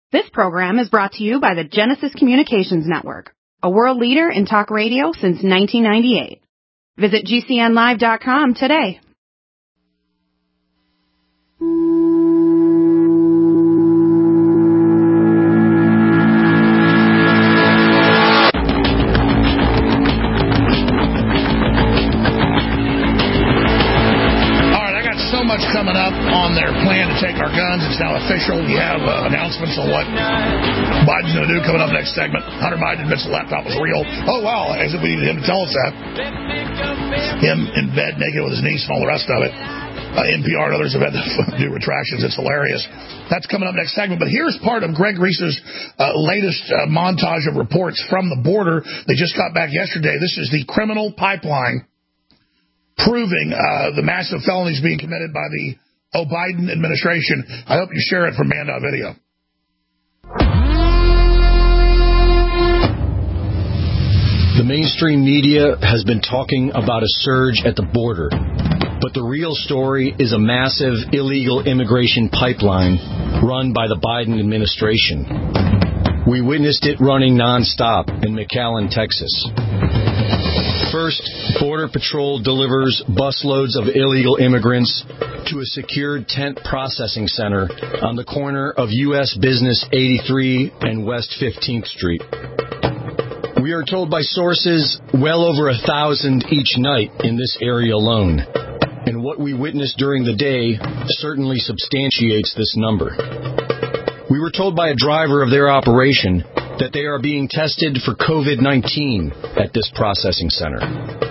This program is brought to you by the Genesis Communications Network, a world leader in talk radio since 1998. Visit GCNlive.com today. Coming up on their plan to take our guns. It's now official. We have announcements on what Biden's going to do coming up next segment. Hunter Biden admits the laptop was real. Oh, wow, as if we needed him to tell us that. Him in bed naked with his niece and all the rest of it. NPR and others have had to do retractions. It's hilarious. That's coming up next segment. But here's part of Greg Reese's latest montage of reports from the border. They just got back yesterday. This is the criminal pipeline proving the massive felonies being committed by the Biden administration. I hope you share it from Man.Video. The mainstream media has been talking about a surge at the border, but the real story is a massive illegal immigration pipeline run by the Biden administration. We witnessed it running nonstop in McAllen, Texas. First, Border Patrol delivers busloads of illegal immigrants to a secured tent processing center on the corner of U.S. Business 83 and West 15th Street. We are told by sources well over 1,000 each night in this area alone, and what we witnessed during the day certainly substantiates this number. We were told by a driver of their operation that they are being tested for COVID-19 at this processing center.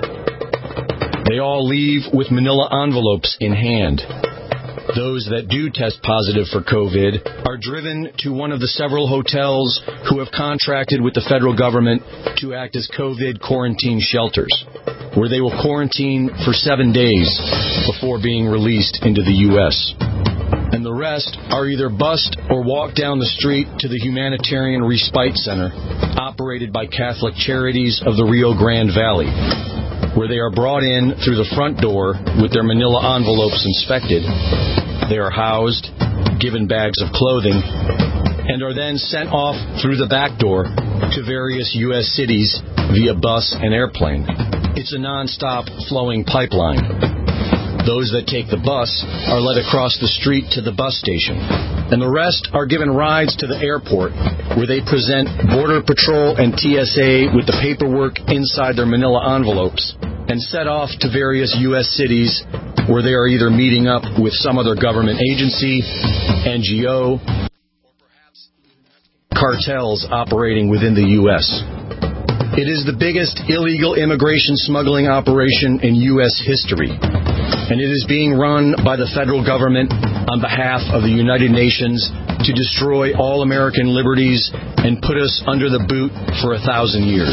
They all leave with manila envelopes in hand. Those that do test positive for COVID are driven to one of the several hotels who have contracted with the federal government to act as COVID quarantine shelters, where they will quarantine for 7 days before being released into the U.S., and the rest are either bused or walked down the street to the Humanitarian Respite Center, operated by Catholic Charities of the Rio Grande Valley, where they are brought in through the front door with their manila envelopes inspected. They are housed, given bags of clothing, and are then sent off through the back door to various U.S. cities via bus and airplane. It's a nonstop flowing pipeline. Those that take the bus are led across the street to the bus station, and the rest are given rides to the airport, where they present Border Patrol and TSA with the paperwork inside their manila envelopes, and set off to various U.S. cities where they are either meeting up with some other government agency, NGO, or perhaps cartels operating within the U.S. It is the biggest illegal immigration smuggling operation in U.S. history, and it is being run by the federal government on behalf of the United Nations to destroy all American liberties and put us under the boot for 1,000 years.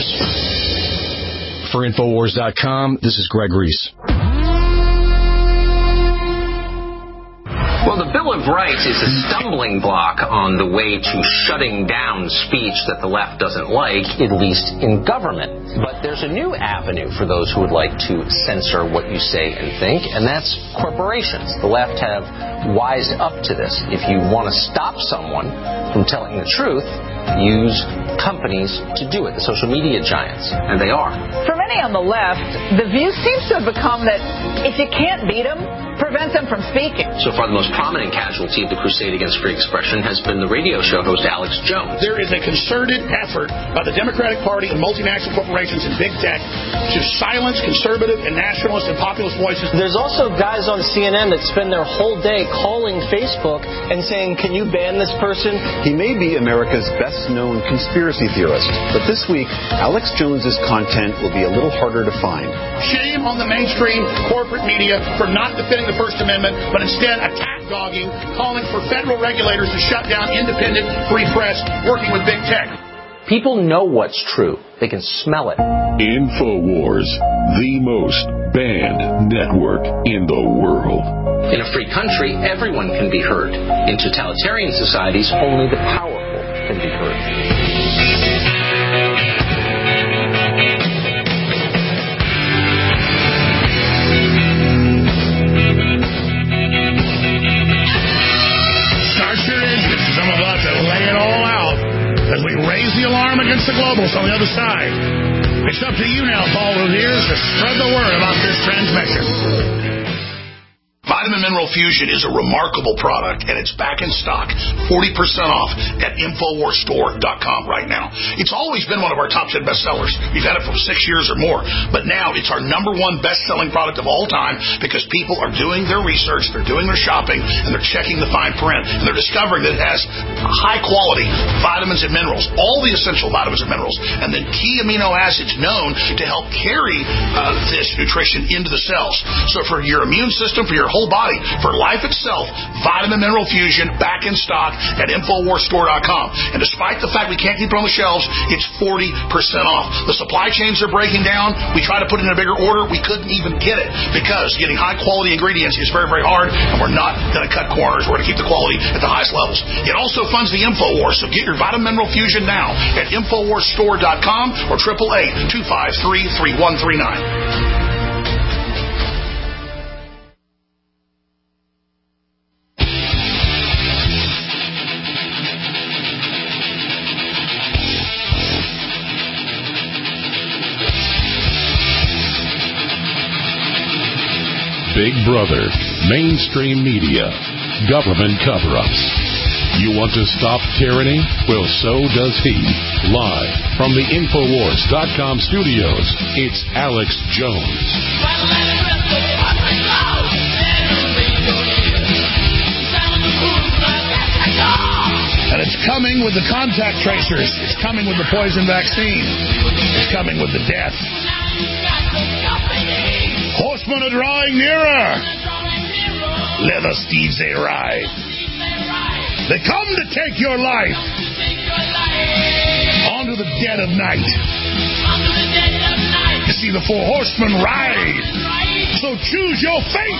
For Infowars.com, this is Greg Reese. Well, the Bill of Rights is a stumbling block on the way to shutting down speech that the left doesn't like, at least in government. But there's a new avenue for those who would like to censor what you say and think, and that's corporations. The left have wised up to this. If you want to stop someone from telling the truth, use companies to do it, the social media giants, and they are. For many on the left, the view seems to have become that if you can't beat them, prevent them from speaking. So far, the most prominent casualty of the crusade against free expression has been the radio show host Alex Jones. There is a concerted effort by the Democratic Party and multinational corporations and big tech to silence conservative and nationalist and populist voices. There's also guys on CNN that spend their whole day calling Facebook and saying, can you ban this person? He may be America's best-known conspiracy theorist, but this week, Alex Jones's content will be a little harder to find. Shame on the mainstream corporate media for not defending the First Amendment, but instead attack-dogging, calling for federal regulators to shut down independent free press, working with big tech. People know what's true. They can smell it. InfoWars, the most banned network in the world. In a free country, everyone can be heard. In totalitarian societies, only the powerful can be heard. Start your engines. I'm about to lay it all against the globalists on the other side. It's up to you now, Paul Revere, to spread the word about this transmission. Vitamin Mineral Fusion is a remarkable product, and it's back in stock, 40% off at InfoWarsStore.com right now. It's always been one of our top 10 bestsellers. We've had it for 6 years or more, but now it's our #1 best-selling product of all time because people are doing their research, they're doing their shopping, and they're checking the fine print, and they're discovering that it has high-quality vitamins and minerals, all the essential vitamins and minerals, and then key amino acids known to help carry this nutrition into the cells. So for your immune system, for your whole body, for life itself, Vitamin Mineral Fusion back in stock at InfoWarsStore.com. And despite the fact we can't keep it on the shelves, it's 40% off. The supply chains are breaking down. We try to put it in a bigger order. We couldn't even get it because getting high-quality ingredients is very, very hard, and we're not going to cut corners. We're going to keep the quality at the highest levels. It also funds the InfoWars, so get your Vitamin Mineral Fusion now at InfoWarsStore.com or 888-253-3139. Big Brother, mainstream media, government cover-ups. You want to stop tyranny? Well, so does he. Live from the Infowars.com studios, it's Alex Jones. And it's coming with the contact tracers. It's coming with the poison vaccine. It's coming with the death. Horsemen are drawing nearer. Leather steeds they ride. They come to take your life onto the dead of night. You see the 4 horsemen ride. So choose your fate.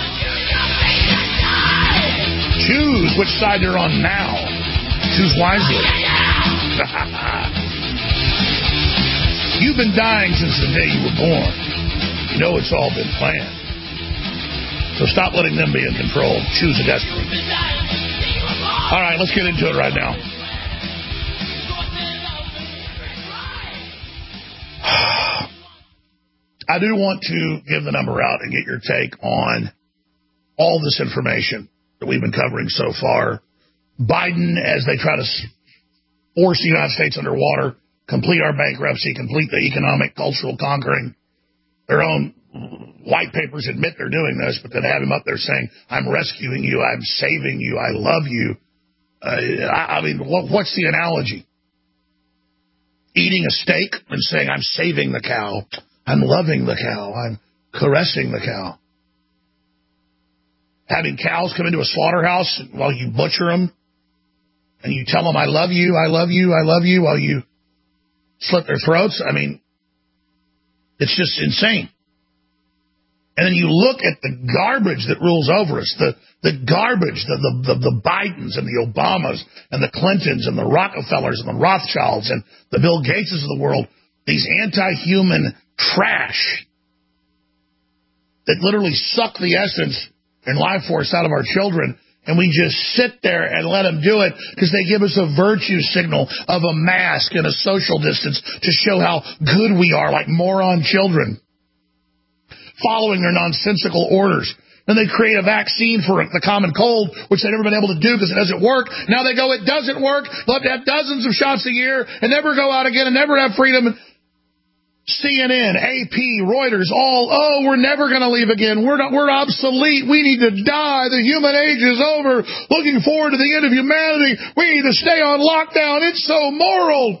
Choose which side you're on now. Choose wisely. You've been dying since the day you were born. You know it's all been planned. So stop letting them be in control. Choose a destiny. All right, let's get into it right now. I do want to give the number out and get your take on all this information that we've been covering so far. Biden, as they try to force the United States underwater, complete our bankruptcy, complete the economic, cultural conquering. Their own white papers admit they're doing this, but then have him up there saying, I'm rescuing you, I'm saving you, I love you. I mean, what's the analogy? Eating a steak and saying, I'm saving the cow, I'm loving the cow, I'm caressing the cow. Having cows come into a slaughterhouse while you butcher them, and you tell them, I love you, I love you, I love you, while you slit their throats. I mean, it's just insane. And then you look at the garbage that rules over us, the garbage, the Bidens and the Obamas and the Clintons and the Rockefellers and the Rothschilds and the Bill Gateses of the world, these anti-human trash that literally suck the essence and life force out of our children, and we just sit there and let them do it because they give us a virtue signal of a mask and a social distance to show how good we are, like moron children, following their nonsensical orders. Then they create a vaccine for the common cold, which they've never been able to do because it doesn't work. Now they go, it doesn't work. They'll have to have dozens of shots a year and never go out again and never have freedom. CNN, AP, Reuters, all, we're never going to leave again. We're obsolete. We need to die. The human age is over. Looking forward to the end of humanity. We need to stay on lockdown. It's so moral.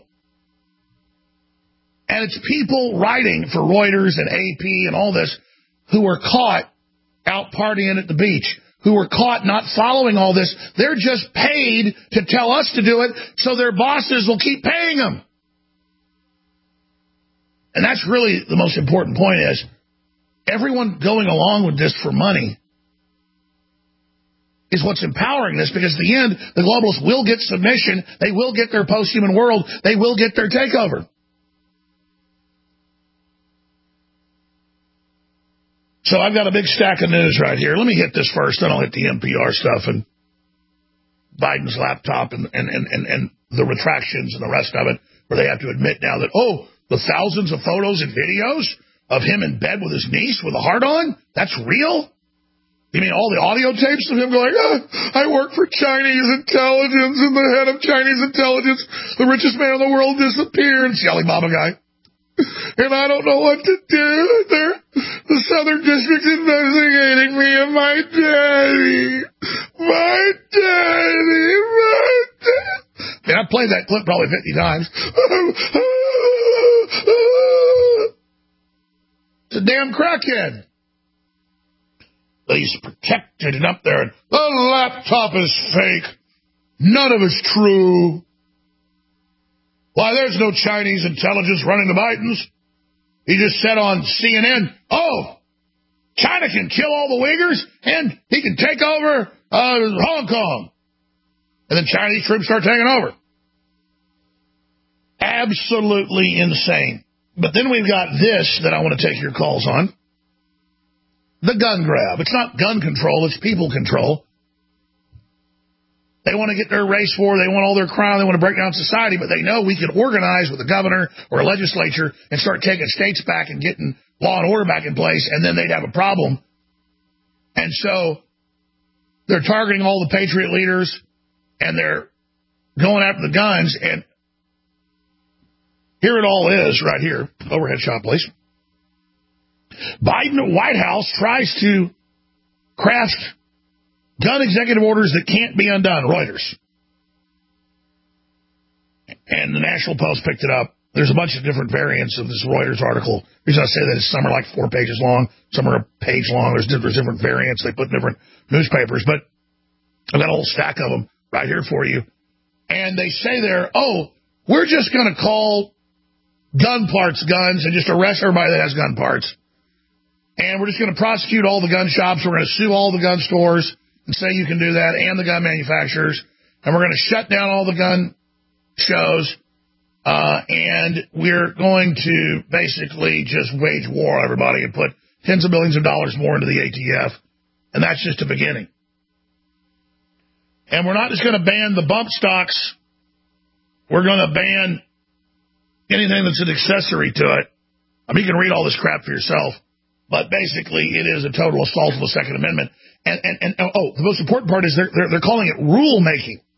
And it's people writing for Reuters and AP and all this who are caught out partying at the beach, who are caught not following all this. They're just paid to tell us to do it so their bosses will keep paying them. And that's really the most important point is everyone going along with this for money is what's empowering this, because at the end, the globalists will get submission. They will get their post-human world. They will get their takeover. So I've got a big stack of news right here. Let me hit this first, then I'll hit the NPR stuff and Biden's laptop and the retractions and the rest of it. where they have to admit now that, oh, the thousands of photos and videos of him in bed with his niece with a heart on, that's real? You mean all the audio tapes of him going, I work for Chinese intelligence, and the head of Chinese intelligence, the richest man in the world, disappeared. It's the Alibaba guy. And I don't know what to do. The Southern District's investigating me and my daddy. My daddy. Man, I've played that clip probably 50 times. It's a damn crackhead. He's protected and up there. And the laptop is fake. None of it's true. Why, there's no Chinese intelligence running the Bidens. He just said on CNN, oh, China can kill all the Uyghurs and he can take over Hong Kong. And then Chinese troops start taking over. Absolutely insane. But then we've got this that I want to take your calls on. The gun grab. It's not gun control, it's people control. They want to get their race war, they want all their crime, they want to break down society, but they know we can organize with a governor or a legislature and start taking states back and getting law and order back in place, and then they'd have a problem. And so they're targeting all the patriot leaders, and they're going after the guns, and here it all is right here. Overhead shot, please. Biden at White House tries to craft gun executive orders that can't be undone. Reuters. And the National Post picked it up. There's a bunch of different variants of this Reuters article. The reason I say that is some are like 4 pages long, some are a page long. There's different variants they put in different newspapers. But I've got a whole stack of them right here for you. And they say there, oh, we're just going to call gun parts guns and just arrest everybody that has gun parts. And we're just going to prosecute all the gun shops. We're going to sue all the gun stores and say you can do that, and the gun manufacturers. And we're going to shut down all the gun shows. And we're going to basically just wage war on everybody and put tens of billions of dollars more into the ATF. And that's just a beginning. And we're not just going to ban the bump stocks. We're going to ban anything that's an accessory to it. I mean, you can read all this crap for yourself. But basically, it is a total assault of the Second Amendment. And the most important part is they're calling it rulemaking.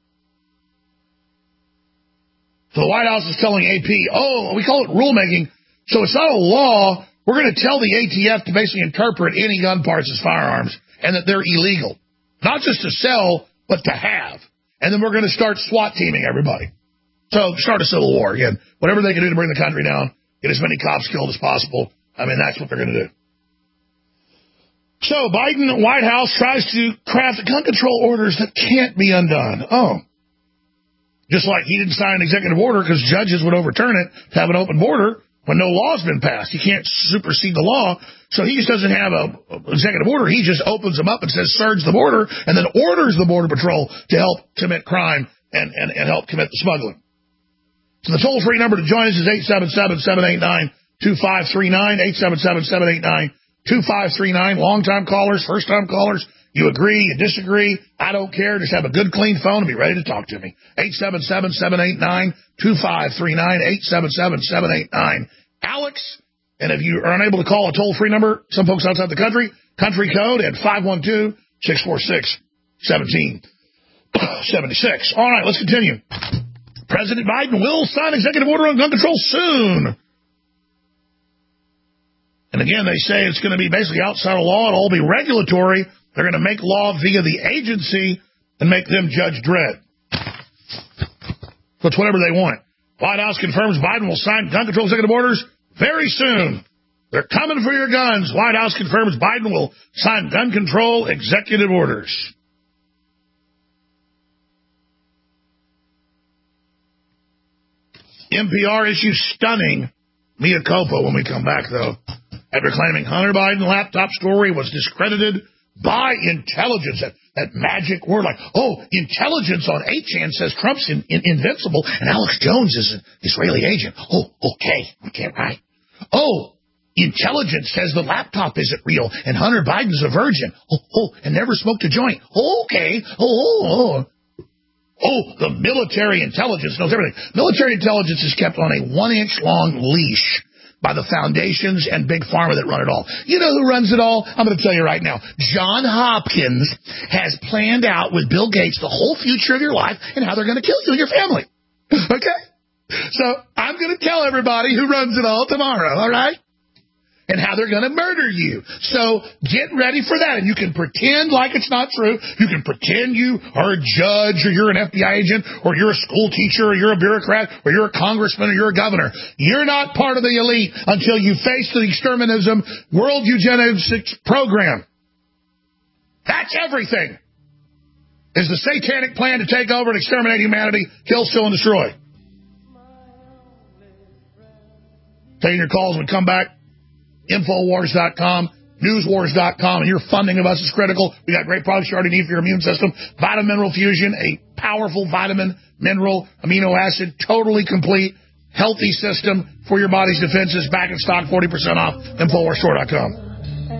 So the White House is telling AP, oh, we call it rulemaking, so it's not a law. We're going to tell the ATF to basically interpret any gun parts as firearms and that they're illegal. Not just to sell, but to have. And then we're going to start SWAT teaming everybody. So start a civil war again. Whatever they can do to bring the country down, get as many cops killed as possible. I mean, that's what they're going to do. So Biden at White House tries to craft gun control orders that can't be undone. Oh. Just like he didn't sign an executive order because judges would overturn it to have an open border when no law's been passed. He can't supersede the law, so he just doesn't have an executive order. He just opens them up and says, surge the border, and then orders the Border Patrol to help commit crime and help commit the smuggling. So the toll-free number to join us is 877-789-2539, 877-789-2539. Long-time callers, first-time callers, you agree, you disagree, I don't care. Just have a good, clean phone and be ready to talk to me. 877-789-2539, 877-789-ALEX. And if you are unable to call a toll-free number, some folks outside the country code at 512-646-1776. All right, let's continue. President Biden will sign executive order on gun control soon. And again, they say it's going to be basically outside of law. It'll all be regulatory. They're going to make law via the agency and make them Judge Dredd. So it's whatever they want. White House confirms Biden will sign gun control executive orders very soon. They're coming for your guns. White House confirms Biden will sign gun control executive orders. NPR issues stunning mea culpa when we come back, though, after claiming Hunter Biden laptop story was discredited by intelligence. That magic word, like, oh, intelligence on 8chan says Trump's invincible and Alex Jones is an Israeli agent. Oh, okay, right. Oh, intelligence says the laptop isn't real and Hunter Biden's a virgin. Oh, and never smoked a joint. Okay. Oh, the military intelligence knows everything. Military intelligence is kept on a 1-inch long leash by the foundations and big pharma that run it all. You know who runs it all? I'm going to tell you right now. John Hopkins has planned out with Bill Gates the whole future of your life and how they're going to kill you and your family. Okay? So I'm going to tell everybody who runs it all tomorrow, all right? And how they're going to murder you. So get ready for that. And you can pretend like it's not true. You can pretend you are a judge or you're an FBI agent or you're a school teacher or you're a bureaucrat or you're a congressman or you're a governor. You're not part of the elite until you face the exterminism world eugenics program. That's everything. Is the satanic plan to take over and exterminate humanity, kill, steal, and destroy. Taking your calls when we come back. Infowars.com, newswars.com, and your funding of us is critical. We got great products you already need for your immune system. Vitamin Mineral Fusion, a powerful vitamin, mineral, amino acid, totally complete, healthy system for your body's defenses. Back in stock, 40% off, InfoWarsStore.com.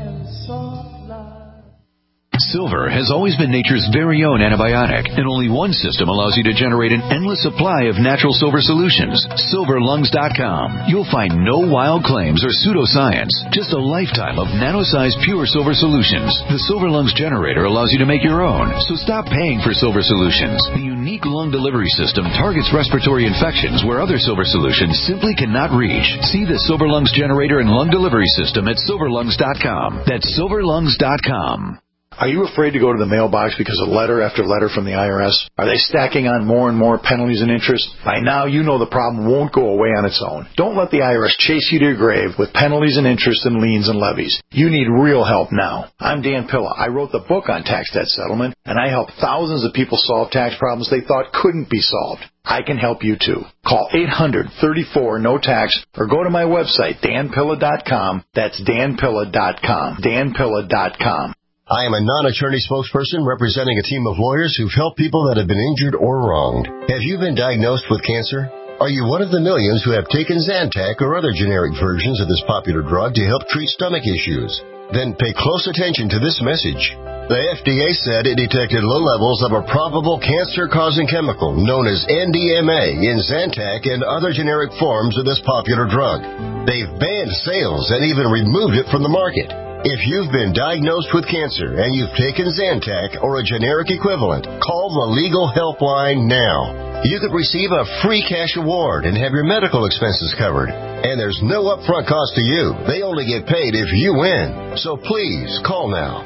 Silver has always been nature's very own antibiotic, and only one system allows you to generate an endless supply of natural silver solutions. SilverLungs.com. You'll find no wild claims or pseudoscience, just a lifetime of nano-sized pure silver solutions. The Silver Lungs generator allows you to make your own, so stop paying for silver solutions. The unique lung delivery system targets respiratory infections where other silver solutions simply cannot reach. See the Silver Lungs generator and lung delivery system at SilverLungs.com. That's SilverLungs.com. Are you afraid to go to the mailbox because of letter after letter from the IRS? Are they stacking on more and more penalties and interest? By now, you know the problem won't go away on its own. Don't let the IRS chase you to your grave with penalties and interest and liens and levies. You need real help now. I'm Dan Pilla. I wrote the book on tax debt settlement, and I help thousands of people solve tax problems they thought couldn't be solved. I can help you too. Call 800-34-NO-TAX or go to my website, danpilla.com. That's danpilla.com. danpilla.com. I am a non-attorney spokesperson representing a team of lawyers who've helped people that have been injured or wronged. Have you been diagnosed with cancer? Are you one of the millions who have taken Zantac or other generic versions of this popular drug to help treat stomach issues? Then pay close attention to this message. The FDA said it detected low levels of a probable cancer-causing chemical known as NDMA in Zantac and other generic forms of this popular drug. They've banned sales and even removed it from the market. If you've been diagnosed with cancer and you've taken Zantac or a generic equivalent, call the Legal Helpline now. You could receive a free cash award and have your medical expenses covered. And there's no upfront cost to you. They only get paid if you win. So please, call now.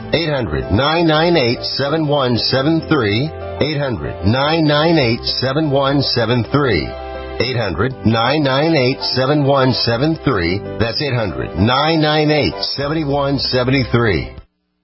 800-998-7173. 800-998-7173. 800-998-7173. That's 800-998-7173.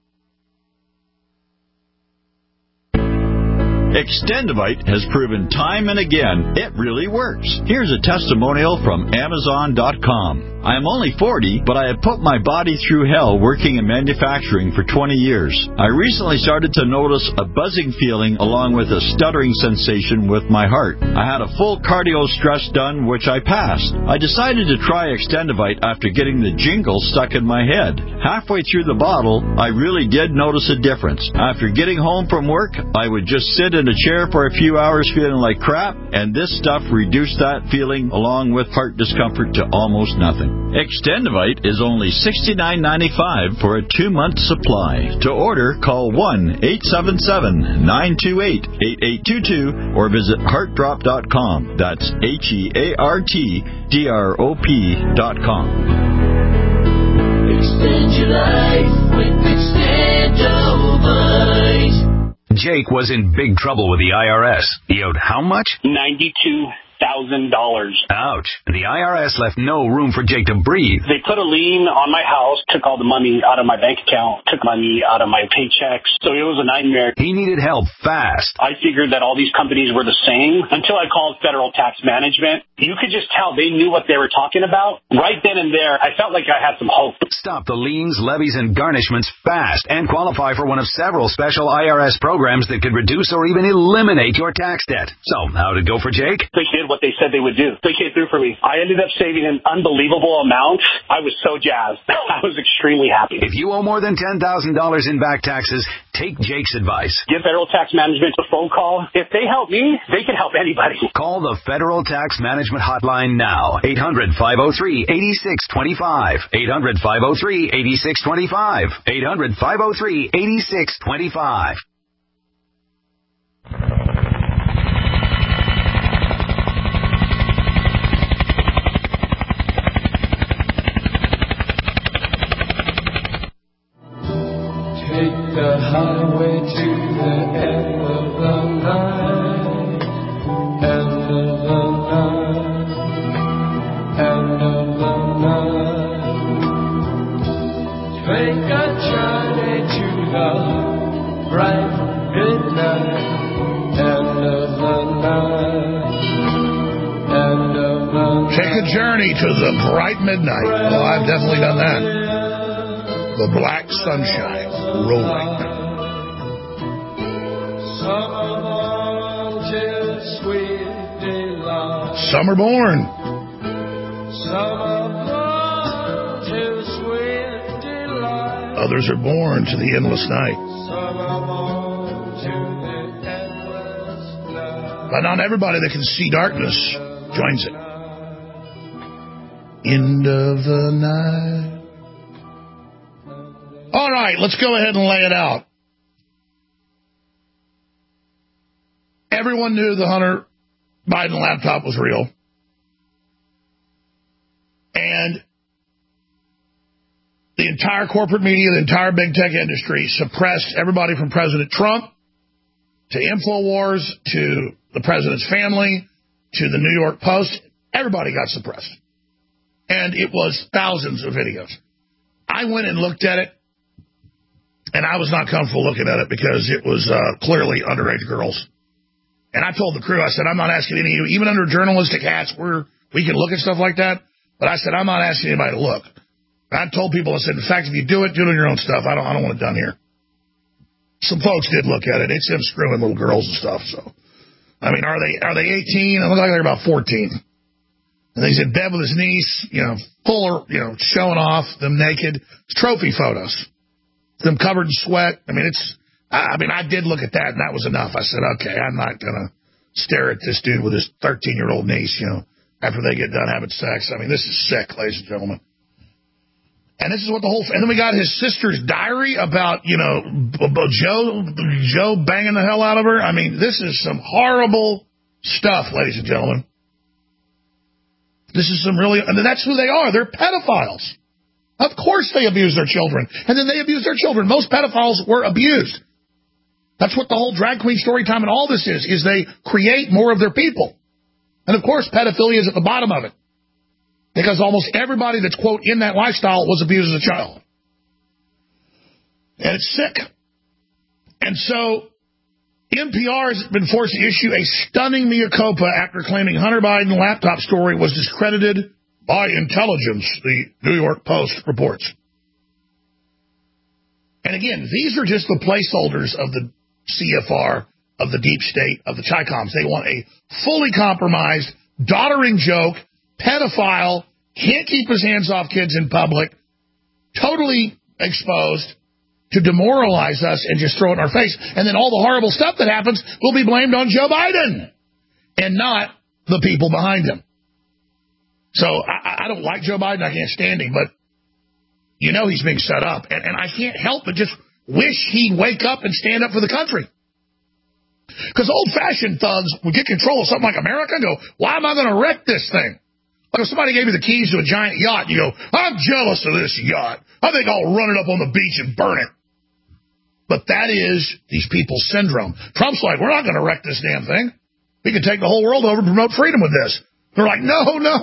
Extendivite has proven time and again it really works. Here's a testimonial from Amazon.com. I am only 40, but I have put my body through hell working in manufacturing for 20 years. I recently started to notice a buzzing feeling along with a stuttering sensation with my heart. I had a full cardio stress done, which I passed. I decided to try Extendivite after getting the jingle stuck in my head. Halfway through the bottle, I really did notice a difference. After getting home from work, I would just sit in a chair for a few hours feeling like crap, and this stuff reduced that feeling along with heart discomfort to almost nothing. Extendivite is only $69.95 for a 2-month supply. To order, call 1-877-928-8822 or visit heartdrop.com. That's HEARTDROP.com. Extend your life with Extendivite. Jake was in big trouble with the IRS. He owed how much? $92,000. Ouch. The IRS left no room for Jake to breathe. They put a lien on my house, took all the money out of my bank account, took money out of my paychecks. So it was a nightmare. He needed help fast. I figured that all these companies were the same until I called Federal Tax Management. You could just tell they knew what they were talking about. Right then and there, I felt like I had some hope. Stop the liens, levies, and garnishments fast and qualify for one of several special IRS programs that could reduce or even eliminate your tax debt. So, how'd it go for Jake? They did did what they said they would do. They came through for me. I ended up saving an unbelievable amount. I was so jazzed. I was extremely happy. If you owe more than $10,000 in back taxes, take Jake's advice. Give Federal Tax Management a phone call. If they help me, they can help anybody. Call the Federal Tax Management Hotline now. 800-503-8625. 800-503-8625. 800-503-8625. Take the highway to the end of the night, end of the night, end of the night. Take a journey to the bright midnight, end of the night, end of the night. Take a journey to the bright midnight. Well, I've definitely done that. The black sunshine rolling. Some are born. Others are born to the endless night. But not everybody that can see darkness joins it. End of the night. All right, let's go ahead and lay it out. Everyone knew the Hunter Biden laptop was real. And the entire corporate media, the entire big tech industry suppressed everybody from President Trump to InfoWars to the president's family to the New York Post. Everybody got suppressed. And it was thousands of videos. I went and looked at it. And I was not comfortable looking at it because it was clearly underage girls. And I told the crew, I said, I'm not asking any of you, even under journalistic hats where we can look at stuff like that. But I said, I'm not asking anybody to look. And I told people, I said, in fact, if you do it on your own stuff. I don't want it done here. Some folks did look at it. It's them screwing little girls and stuff. So, I mean, are they 18? It looked like they're about 14. And he's in bed with his niece, full, showing off them naked. It's trophy photos. Them covered in sweat. I mean, I did look at that, and that was enough. I said, okay, I'm not going to stare at this dude with his 13-year-old niece, after they get done having sex. I mean, this is sick, ladies and gentlemen. And this is what and then we got his sister's diary about, Joe banging the hell out of her. I mean, this is some horrible stuff, ladies and gentlemen. This is some really, and that's who they are. They're pedophiles. Of course they abuse their children. And then they abuse their children. Most pedophiles were abused. That's what the whole drag queen story time and all this is they create more of their people. And of course, pedophilia is at the bottom of it. Because almost everybody that's, quote, in that lifestyle was abused as a child. And it's sick. And so, NPR has been forced to issue a stunning mea culpa after claiming Hunter Biden laptop story was discredited by intelligence, the New York Post reports. And again, these are just the placeholders of the CFR, of the deep state, of the Chicoms. They want a fully compromised, doddering joke, pedophile, can't keep his hands off kids in public, totally exposed to demoralize us and just throw it in our face. And then all the horrible stuff that happens will be blamed on Joe Biden and not the people behind him. So I don't like Joe Biden. I can't stand him, but he's being set up. And I can't help but just wish he'd wake up and stand up for the country. Because old-fashioned thugs would get control of something like America and go, why am I going to wreck this thing? Like if somebody gave you the keys to a giant yacht, you go, I'm jealous of this yacht. I think I'll run it up on the beach and burn it. But that is these people's syndrome. Trump's like, we're not going to wreck this damn thing. We can take the whole world over and promote freedom with this. They're like, no.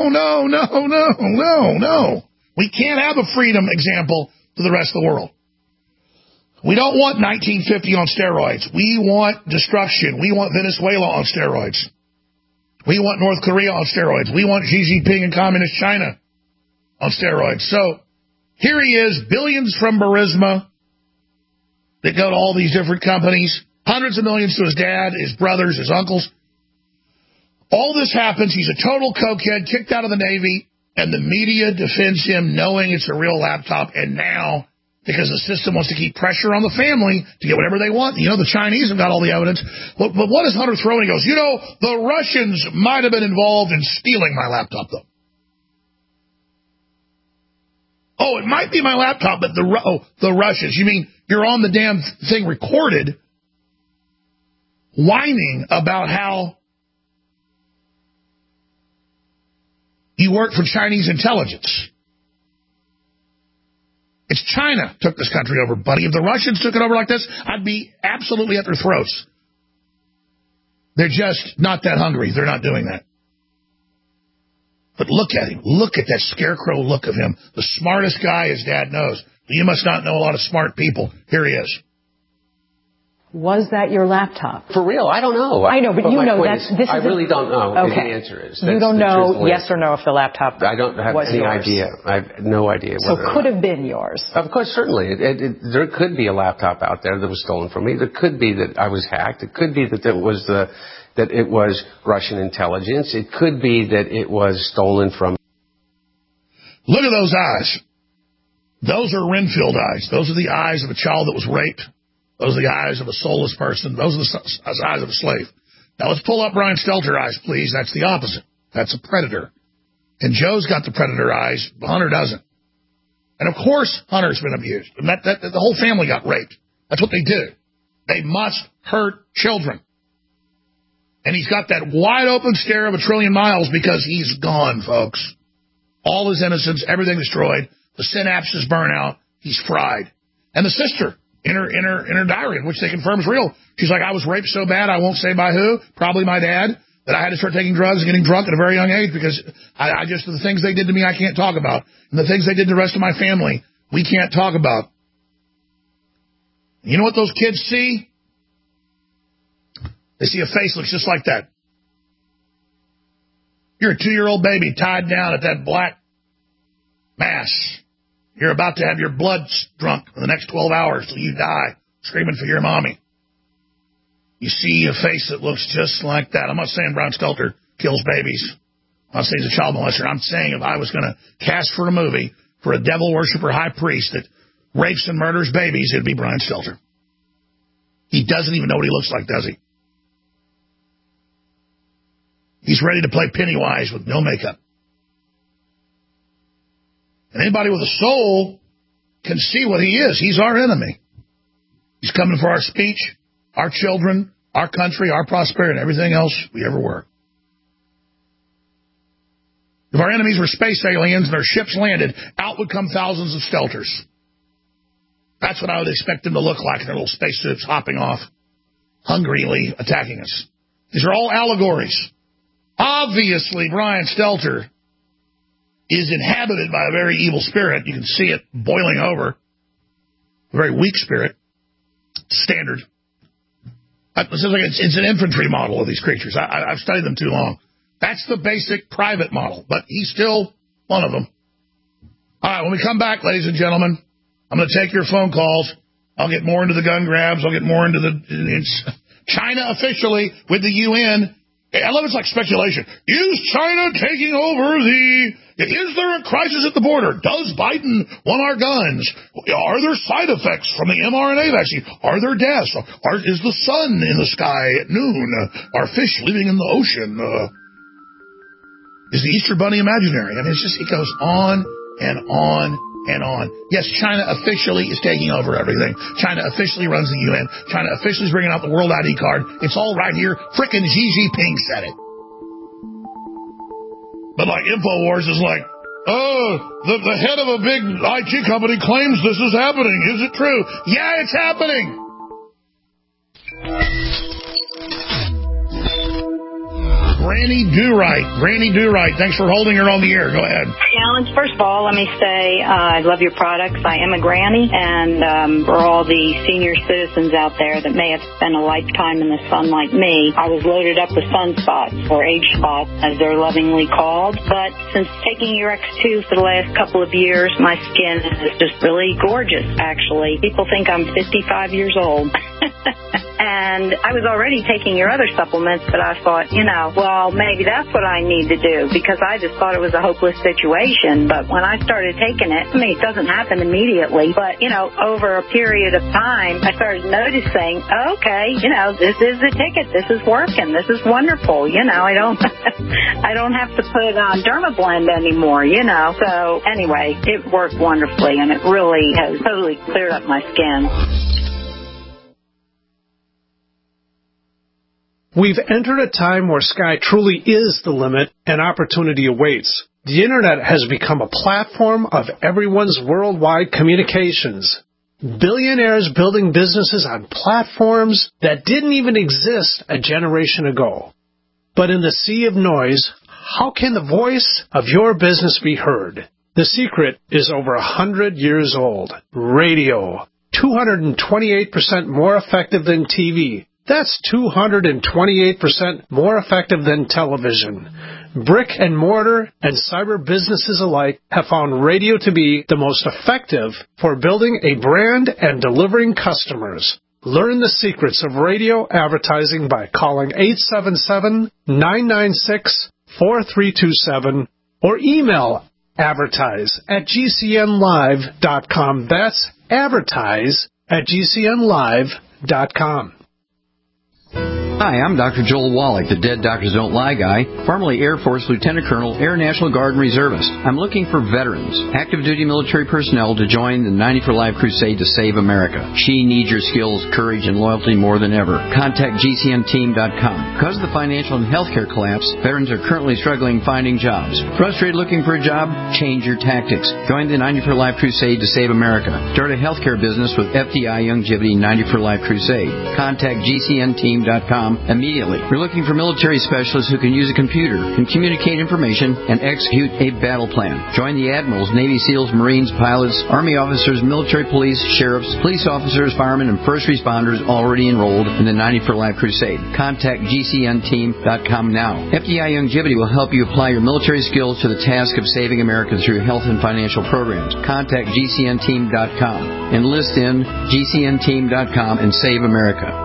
We can't have a freedom example to the rest of the world. We don't want 1950 on steroids. We want destruction. We want Venezuela on steroids. We want North Korea on steroids. We want Xi Jinping and Communist China on steroids. So here he is, billions from Burisma that go to all these different companies, hundreds of millions to his dad, his brothers, his uncles. All this happens. He's a total cokehead, kicked out of the Navy, and the media defends him knowing it's a real laptop. And now, because the system wants to keep pressure on the family to get whatever they want, you know, the Chinese have got all the evidence. But what does Hunter throw in? He goes, you know, the Russians might have been involved in stealing my laptop, though. Oh, it might be my laptop, but the Russians. You mean you're on the damn thing recorded whining about how you work for Chinese intelligence. It's China took this country over, buddy. If the Russians took it over like this, I'd be absolutely at their throats. They're just not that hungry. They're not doing that. But look at him. Look at that scarecrow look of him. The smartest guy his dad knows. You must not know a lot of smart people. Here he is. Was that your laptop? For real, I don't know. I know, but you know that this is. I really don't know. Okay. The answer is. You don't know yes or no if the laptop. I don't have any idea. I have no idea. So it could have been yours. Of course, certainly. There could be a laptop out there that was stolen from me. There could be that I was hacked. It could be that it was Russian intelligence. It could be that it was stolen from. Look at those eyes. Those are Renfield eyes. Those are the eyes of a child that was raped. Those are the eyes of a soulless person. Those are the eyes of a slave. Now let's pull up Brian Stelter eyes, please. That's the opposite. That's a predator. And Joe's got the predator eyes. Hunter doesn't. And of course, Hunter's been abused. And the whole family got raped. That's what they do. They must hurt children. And he's got that wide open stare of a trillion miles because he's gone, folks. All his innocence, everything destroyed. The synapses burn out. He's fried. And the sister, in her diary, which they confirm is real, she's like, I was raped so bad, I won't say by who, probably my dad, that I had to start taking drugs and getting drunk at a very young age because I just, the things they did to me, I can't talk about. And the things they did to the rest of my family, we can't talk about. You know what those kids see? They see a face that looks just like that. You're a 2-year-old baby tied down at that black mass. You're about to have your blood drunk for the next 12 hours till you die, screaming for your mommy. You see a face that looks just like that. I'm not saying Brian Stelter kills babies. I'm not saying he's a child molester. I'm saying if I was going to cast for a movie for a devil worshiper high priest that rapes and murders babies, it'd be Brian Stelter. He doesn't even know what he looks like, does he? He's ready to play Pennywise with no makeup. And anybody with a soul can see what he is. He's our enemy. He's coming for our speech, our children, our country, our prosperity, and everything else we ever were. If our enemies were space aliens and their ships landed, out would come thousands of Stelters. That's what I would expect them to look like in their little spacesuits hopping off, hungrily attacking us. These are all allegories. Obviously, Brian Stelter is inhabited by a very evil spirit. You can see it boiling over. A very weak spirit. Standard. It's an infantry model of these creatures. I've studied them too long. That's the basic private model, but he's still one of them. All right, when we come back, ladies and gentlemen, I'm going to take your phone calls. I'll get more into the gun grabs. I'll get more into China officially with the UN. I love it's like speculation. Is China taking over is there a crisis at the border? Does Biden want our guns? Are there side effects from the mRNA vaccine? Are there deaths? Is the sun in the sky at noon? Are fish living in the ocean? Is the Easter Bunny imaginary? I mean, it goes on and on and on. Yes, China officially is taking over everything. China officially runs the UN. China officially is bringing out the World ID card. It's all right here. Frickin' Xi Jinping said it. But like InfoWars is like, the head of a big IT company claims this is happening. Is it true? Yeah, it's happening. Granny Do Right. Thanks for holding her on the air. Go ahead. Alan, first of all, let me say I love your products. I am a granny, and for all the senior citizens out there that may have spent a lifetime in the sun like me, I was loaded up with sunspots, or age spots, as they're lovingly called. But since taking your X2 for the last couple of years, my skin is just really gorgeous, actually. People think I'm 55 years old. And I was already taking your other supplements, but I thought, well, maybe that's what I need to do, because I just thought it was a hopeless situation. But when I started taking it, it doesn't happen immediately, but, over a period of time, I started noticing, okay, this is the ticket. This is working. This is wonderful. I don't I don't have to put on Dermablend anymore, So anyway, it worked wonderfully, and it really has totally cleared up my skin. We've entered a time where sky truly is the limit and opportunity awaits. The Internet has become a platform of everyone's worldwide communications. Billionaires building businesses on platforms that didn't even exist a generation ago. But in the sea of noise, how can the voice of your business be heard? The secret is over 100 years old. Radio. 228% more effective than TV. That's 228% more effective than television. Brick and mortar and cyber businesses alike have found radio to be the most effective for building a brand and delivering customers. Learn the secrets of radio advertising by calling 877-996-4327 or email advertise@gcnlive.com. That's advertise@gcnlive.com. Hi, I'm Dr. Joel Wallach, the Dead Doctors Don't Lie guy, formerly Air Force Lieutenant Colonel, Air National Guard and Reservist. I'm looking for veterans, active duty military personnel to join the 90 for Life crusade to save America. She needs your skills, courage, and loyalty more than ever. Contact GCNteam.com. Because of the financial and healthcare collapse, veterans are currently struggling finding jobs. Frustrated looking for a job? Change your tactics. Join the 90 for Life crusade to save America. Start a healthcare business with FDI Longevity 90 for Life crusade. Contact GCNteam.com immediately. We're looking for military specialists who can use a computer, can communicate information, and execute a battle plan. Join the admirals, Navy SEALs, Marines, pilots, Army officers, military police, sheriffs, police officers, firemen, and first responders already enrolled in the 90 for Life crusade. Contact GCNteam.com now. FDI Longevity will help you apply your military skills to the task of saving America through health and financial programs. Contact GCNteam.com. Enlist in GCNteam.com and save America.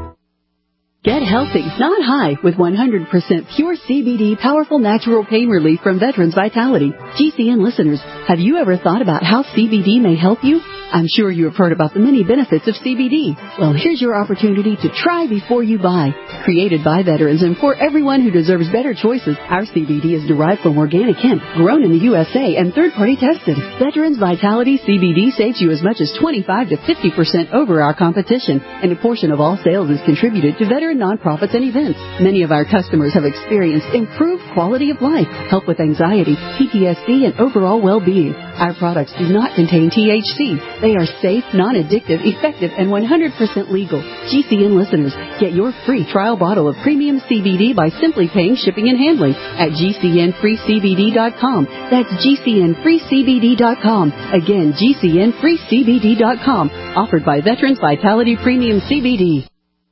Get healthy, not high, with 100% pure CBD powerful natural pain relief from Veterans Vitality. GCN listeners, have you ever thought about how CBD may help you? I'm sure you have heard about the many benefits of CBD. Well, here's your opportunity to try before you buy. Created by veterans and for everyone who deserves better choices, our CBD is derived from organic hemp, grown in the USA and third-party tested. Veterans Vitality CBD saves you as much as 25 to 50% over our competition, and a portion of all sales is contributed to veteran nonprofits and events. Many of our customers have experienced improved quality of life, help with anxiety, PTSD, and overall well-being. Our products do not contain THC. They are safe, non-addictive, effective, and 100% legal. GCN listeners, get your free trial bottle of premium CBD by simply paying shipping and handling at GCNFreeCBD.com. That's GCNFreeCBD.com. Again, GCNFreeCBD.com. Offered by Veterans Vitality Premium CBD.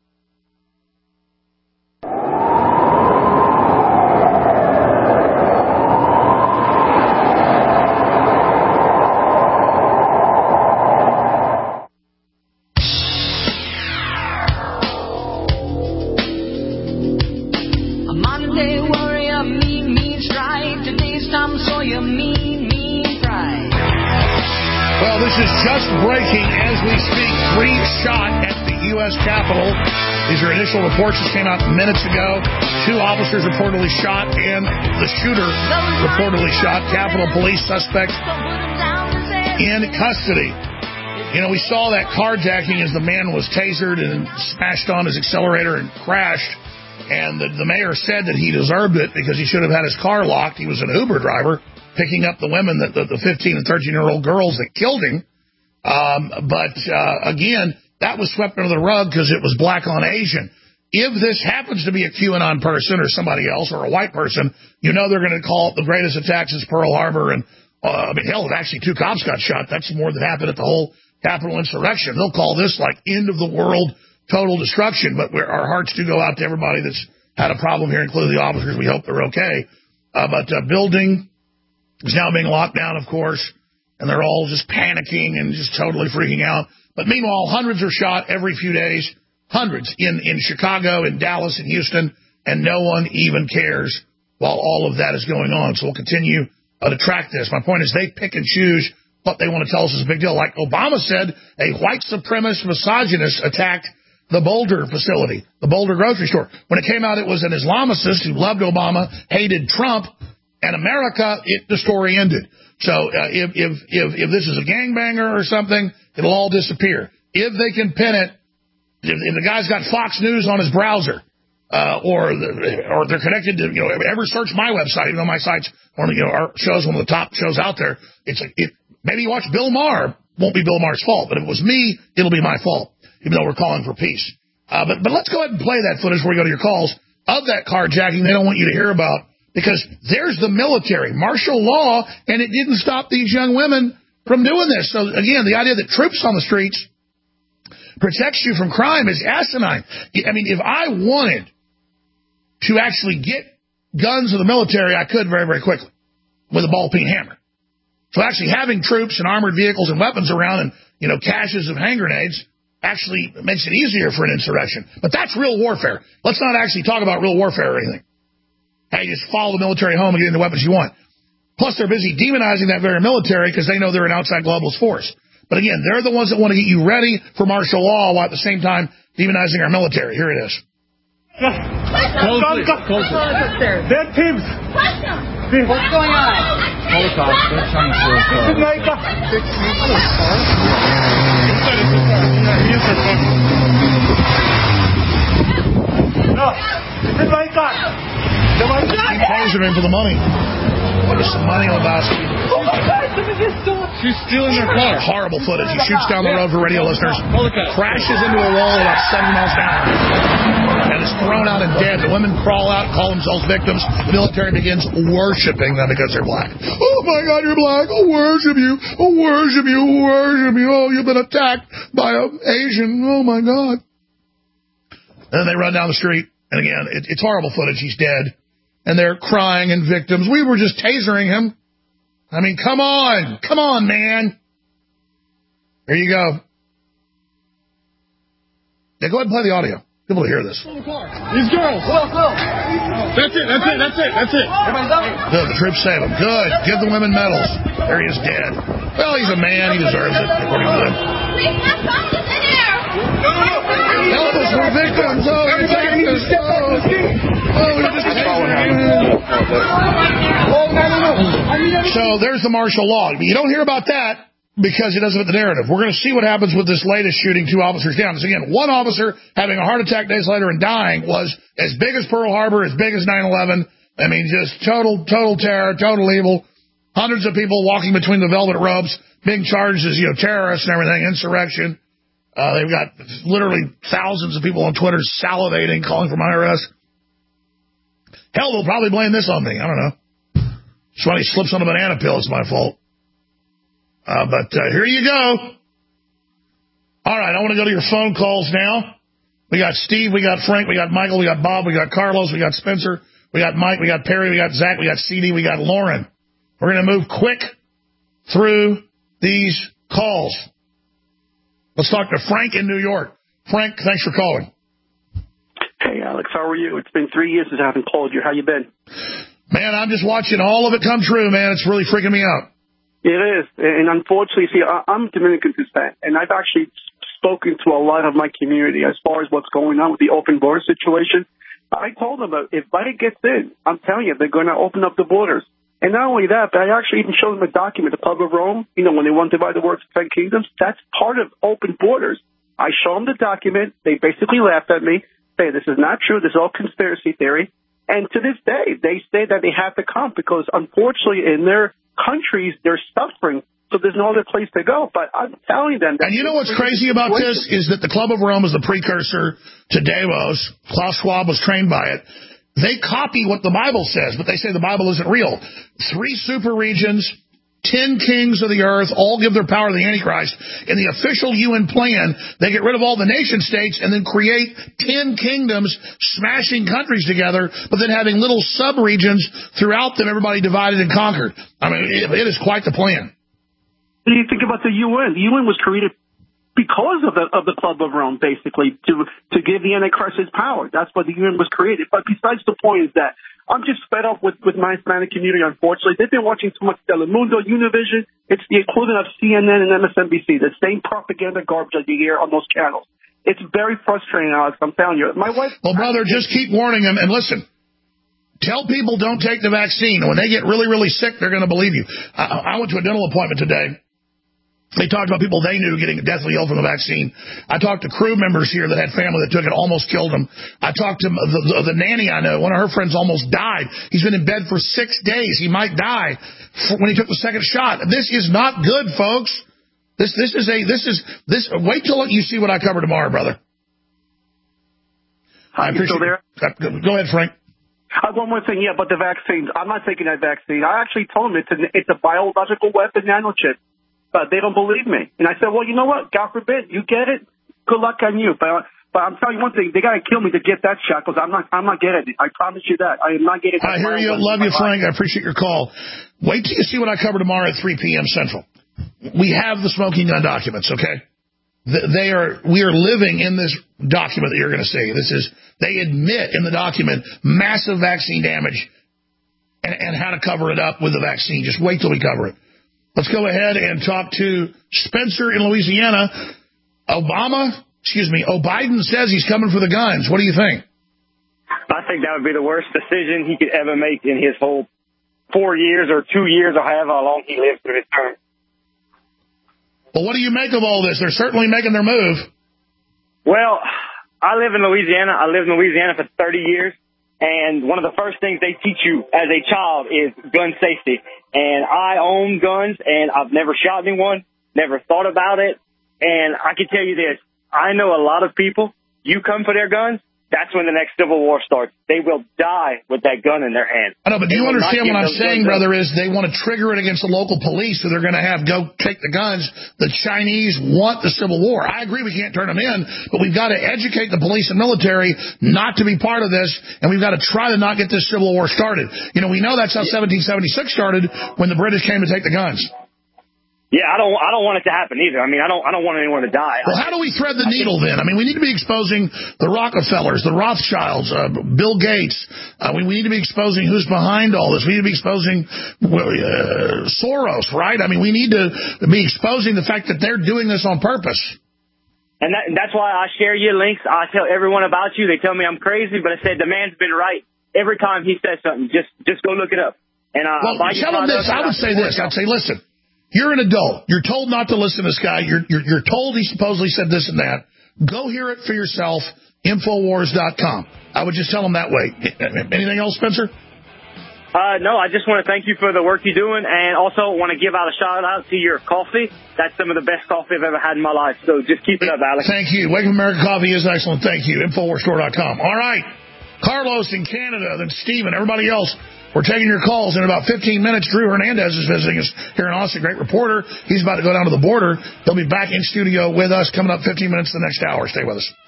Reports just came out minutes ago. 2 officers reportedly shot and the shooter reportedly shot. Capitol Police suspect in custody. We saw that carjacking as the man was tasered and smashed on his accelerator and crashed. And the mayor said that he deserved it because he should have had his car locked. He was an Uber driver picking up the women, the 15 and 13-year-old girls that killed him. But again, that was swept under the rug because it was black on Asian. If this happens to be a QAnon person or somebody else or a white person, they're going to call it the greatest attack since Pearl Harbor. And, hell, actually 2 cops got shot. That's more than happened at the whole Capitol insurrection. They'll call this like end of the world, total destruction. But our hearts do go out to everybody that's had a problem here, including the officers. We hope they're okay. But building is now being locked down, of course, and they're all just panicking and just totally freaking out. But meanwhile, hundreds are shot every few days. hundreds in Chicago, in Dallas, in Houston, and no one even cares while all of that is going on. So we'll continue to track this. My point is they pick and choose what they want to tell us is a big deal. Like Obama said, a white supremacist misogynist attacked the Boulder facility, the Boulder grocery store. When it came out, it was an Islamicist who loved Obama, hated Trump, and America, the story ended. So if this is a gangbanger or something, it'll all disappear. If they can pin it, if the guy's got Fox News on his browser, or they're connected to, ever search my website, even though my site's one of, our shows, one of the top shows out there. Maybe you watch Bill Maher, won't be Bill Maher's fault, but if it was me, it'll be my fault, even though we're calling for peace. But let's go ahead and play that footage before we go to your calls of that carjacking they don't want you to hear about, because there's the military, martial law, and it didn't stop these young women from doing this. So again, the idea that troops on the streets protects you from crime is asinine. I mean, if I wanted to actually get guns of the military, I could very, very quickly with a ball-peen hammer. So actually having troops and armored vehicles and weapons around and, caches of hand grenades actually makes it easier for an insurrection. But that's real warfare. Let's not actually talk about real warfare or anything. Hey, just follow the military home and get the weapons you want. Plus, they're busy demonizing that very military because they know they're an outside globalist force. But again, they're the ones that want to get you ready for martial law while at the same time demonizing our military. Here it is. Closely. Dead pigs. What's going on? Holocaust. They're trying to steal a car. No, this is my car. Keep closing him for the money. There's some money on the basket. Oh my God, somebody just stole. She's stealing their car. Horrible footage. He shoots down the road for radio listeners, crashes into a wall at about 70 miles an hour, and is thrown out and dead. The women crawl out, call themselves victims. The military begins worshiping them because they're black. Oh my God, you're black. Oh, worship you. Oh, worship you. Worship you. Oh, you've been attacked by an Asian. Oh my God. And then they run down the street, and again, it's horrible footage. He's dead. And they're crying and victims. We were just tasering him. I mean, come on. Come on, man. Here you go. Yeah, go ahead and play the audio. People will hear this. These girls. That's it. Everybody's up. Good. The troops save him. Good. Give the women medals. There he is dead. Well, he's a man. He deserves it, according to them. Help us, we're victims. Oh, you're taking us. So there's the martial law. You don't hear about that because it doesn't fit the narrative. We're going to see what happens with this latest shooting, 2 officers down. So again, one officer having a heart attack days later and dying was as big as Pearl Harbor, as big as 9/11. I mean, just total terror, total evil. Hundreds of people walking between the velvet ropes, being charged as, terrorists and everything, insurrection. They've got literally thousands of people on Twitter salivating, calling for my arrest. Hell, they'll probably blame this on me. I don't know. It's when he slips on a banana peel. It's my fault. But here you go. All right, I want to go to your phone calls now. We got Steve, we got Frank, we got Michael, we got Bob, we got Carlos, we got Spencer, we got Mike, we got Perry, we got Zach, we got CD, we got Lauren. We're going to move quick through these calls. Let's talk to Frank in New York. Frank, thanks for calling. Hey, Alex, how are you? It's been 3 years since I haven't called you. How you been? Man, I'm just watching all of it come true, man. It's really freaking me out. It is. And unfortunately, see, I'm Dominican descent, and I've actually spoken to a lot of my community as far as what's going on with the open border situation. I told them that if Biden gets in, I'm telling you, they're going to open up the borders. And not only that, but I actually even showed them a document, the Club of Rome, when they want to divide the world to 10 kingdoms. That's part of open borders. I show them the document. They basically laughed at me, say this is not true. This is all conspiracy theory. And to this day, they say that they have to come because, unfortunately, in their countries, they're suffering. So there's no other place to go. But I'm telling them that. And you know what's crazy about this is that the Club of Rome is the precursor to Davos. Klaus Schwab was trained by it. They copy what the Bible says, but they say the Bible isn't real. 3 super regions, 10 kings of the earth, all give their power to the Antichrist. In the official UN plan, they get rid of all the nation states and then create 10 kingdoms, smashing countries together, but then having little sub-regions throughout them, everybody divided and conquered. I mean, it is quite the plan. What do you think about the UN? The UN was created because of the Club of Rome, basically, to give the Antichrist his power. That's what the UN was created. But besides the point is that I'm just fed up with my Hispanic community, unfortunately. They've been watching too much Telemundo, Univision. It's the equivalent of CNN and MSNBC, the same propaganda garbage that you hear on those channels. It's very frustrating, Alex. I'm telling you. My wife... Well, brother, just keep warning them. And listen, tell people don't take the vaccine. When they get really, really sick, they're going to believe you. I went to a dental appointment today. They talked about people they knew getting deathly ill from the vaccine. I talked to crew members here that had family that took it, almost killed them. I talked to the nanny I know. One of her friends almost died. He's been in bed for 6 days. He might die when he took the second shot. This is not good, folks. This. Wait till you see what I cover tomorrow, brother. I appreciate it. Go ahead, Frank. One more thing, but the vaccines. I'm not taking that vaccine. I actually told them it's a biological weapon nanochip. But they don't believe me. And I said, well, you know what? God forbid, you get it. Good luck on you. But I'm telling you one thing, they got to kill me to get that shot because I'm not getting it. I promise you that. I am not getting it. I hear you. Love you, Frank. I appreciate your call. Wait till you see what I cover tomorrow at 3 p.m. Central. We have the smoking gun documents, okay? We are living in this document that you're going to see. They admit in the document massive vaccine damage and how to cover it up with the vaccine. Just wait till we cover it. Let's go ahead and talk to Spencer in Louisiana. Biden says he's coming for the guns. What do you think? I think that would be the worst decision he could ever make in his whole 4 years or 2 years or however long he lives through his term. Well, what do you make of all this? They're certainly making their move. Well, I live in Louisiana. I lived in Louisiana for 30 years. And one of the first things they teach you as a child is gun safety. And I own guns, and I've never shot anyone, never thought about it. And I can tell you this, I know a lot of people, you come for their guns, that's when the next civil war starts. They will die with that gun in their hand. I know, but do you understand what I'm saying, brother, is they want to trigger it against the local police, so they're going to go take the guns. The Chinese want the Civil War. I agree we can't turn them in, but we've got to educate the police and military not to be part of this, and we've got to try to not get this Civil War started. You know, we know that's how 1776 started when the British came to take the guns. Yeah, I don't want it to happen either. I mean, I don't want anyone to die. Well, how do we thread the needle then? I mean, we need to be exposing the Rockefellers, the Rothschilds, Bill Gates. We need to be exposing who's behind all this. We need to be exposing Soros, right? I mean, we need to be exposing the fact that they're doing this on purpose. And that's why I share your links. I tell everyone about you. They tell me I'm crazy, but I said the man's been right. Every time he says something, just go look it up. And well, tell him this. I would say this. I'd say, listen. You're an adult. You're told not to listen to this guy. You're told he supposedly said this and that. Go hear it for yourself, Infowars.com. I would just tell him that way. Anything else, Spencer? No, I just want to thank you for the work you're doing, and also want to give out a shout-out to your coffee. That's some of the best coffee I've ever had in my life, so just keep it up, Alex. Thank you. Wake Up America Coffee is excellent. Thank you. Infowarsstore.com. All right. Carlos in Canada, then Stephen, everybody else. We're taking your calls in about 15 minutes. Drew Hernandez is visiting us here in Austin, great reporter. He's about to go down to the border. He'll be back in studio with us coming up 15 minutes the next hour. Stay with us.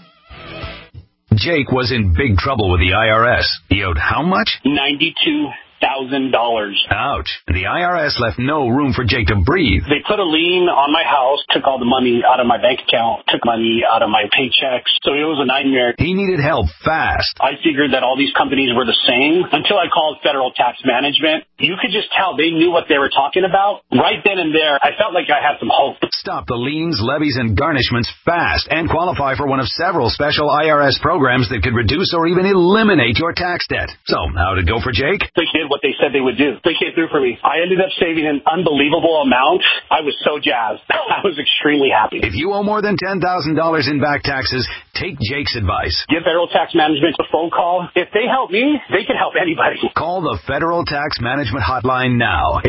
Jake was in big trouble with the IRS. He owed how much? $92,000. Ouch. The IRS left no room for Jake to breathe. They put a lien on my house, took all the money out of my bank account, took money out of my paychecks. So it was a nightmare. He needed help fast. I figured that all these companies were the same until I called Federal Tax Management. You could just tell they knew what they were talking about. Right then and there, I felt like I had some hope. Stop the liens, levies, and garnishments fast and qualify for one of several special IRS programs that could reduce or even eliminate your tax debt. So, how'd it go for Jake? They did what they said they would do. They came through for me. I ended up saving an unbelievable amount. I was so jazzed. I was extremely happy. If you owe more than $10,000 in back taxes, take Jake's advice. Give Federal Tax Management a phone call. If they help me, they can help anybody. Call the Federal Tax Management Hotline now.